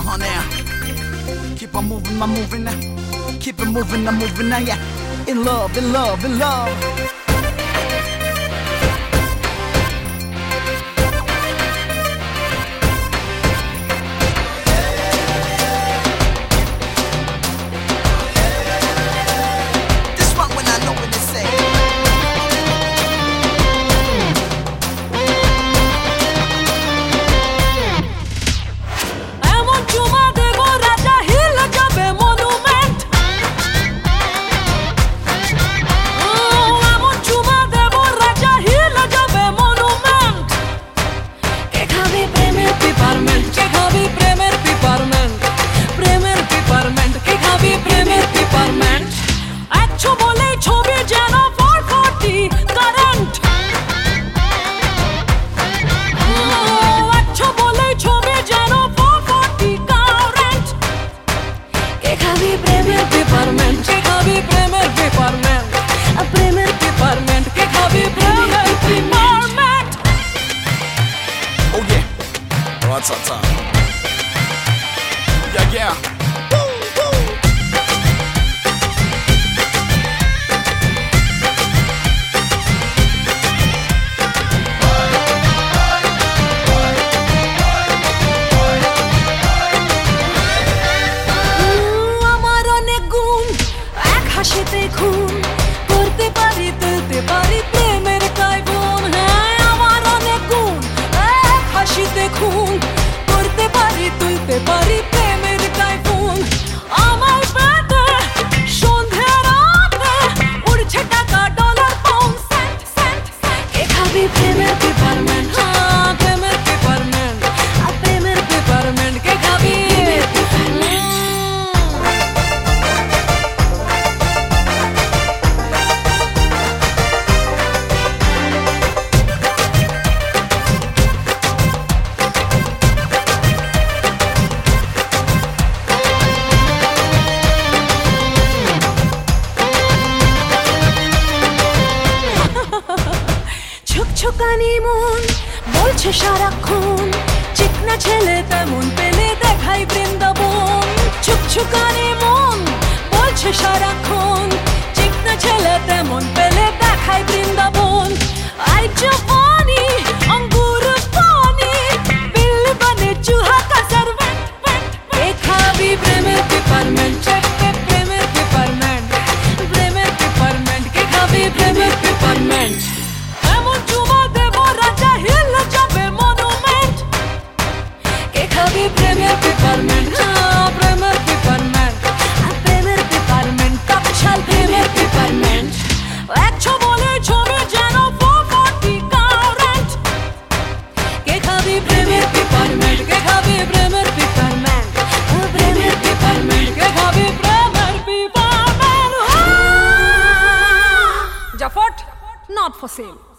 now. Keep on moving, I'm moving now. Keep it moving, I'm moving now, yeah. In love, in love, in love. Ta-ta. Yeah, yeah. আমার অনেক গুণ এক হাসিতে খুন করতে পারি তুলতে পারি প্রেমের কাইবন হ্যাঁ আমার অনেক গুণ এক হাসিতে খুন করতে পারি তুলতে পারি প্রেমের টাইফুন আমার পেটে সন্ধ্যে রাতে উড়ছে টাকা ডলার পাউন্ড সেন্ট সেন্ট কে খাবি প্রেমের ডিপার্টমেন্ট হ্যাঁ প্রেমের ডিপার্টমেন্ট আর প্রেমের ডিপার্টমেন্ট কে খাবি ছুকছুকানি মন বলছে সারাক্ষণ চিকনা ছেলে তেমন পেলে দেখাই বৃন্দাবন ছুকছুকানি মন বলছে সারাক্ষণ চিকনা ছেলে তেমন পেলে দেখাই বৃন্দাবন আই জওয়ানি अंगूर पानी बिल बने चूहा का सर्वेंट কে খাবি প্রেমের ডিপার্টমেন্ট প্রেমের ডিপার্টমেন্ট প্রেমের ডিপার্টমেন্ট কে খাবি প্রেমের ডিপার্টমেন্ট প্রেমের ডিপার্টমেন্ট প্রেমের ডিপার্টমেন্ট প্রেমের ডিপার্টমেন্ট কাপশাল প্রেমের ডিপার্টমেন্ট একশো বলে ছবি যেন 440 কারেন্ট কে খাবি প্রেমের ডিপার্টমেন্ট কে খাবি প্রেমের ডিপার্টমেন্ট প্রেমের ডিপার্টমেন্ট কে খাবি প্রেমের ডিপার্টমেন্ট জাফট নট ফর সেল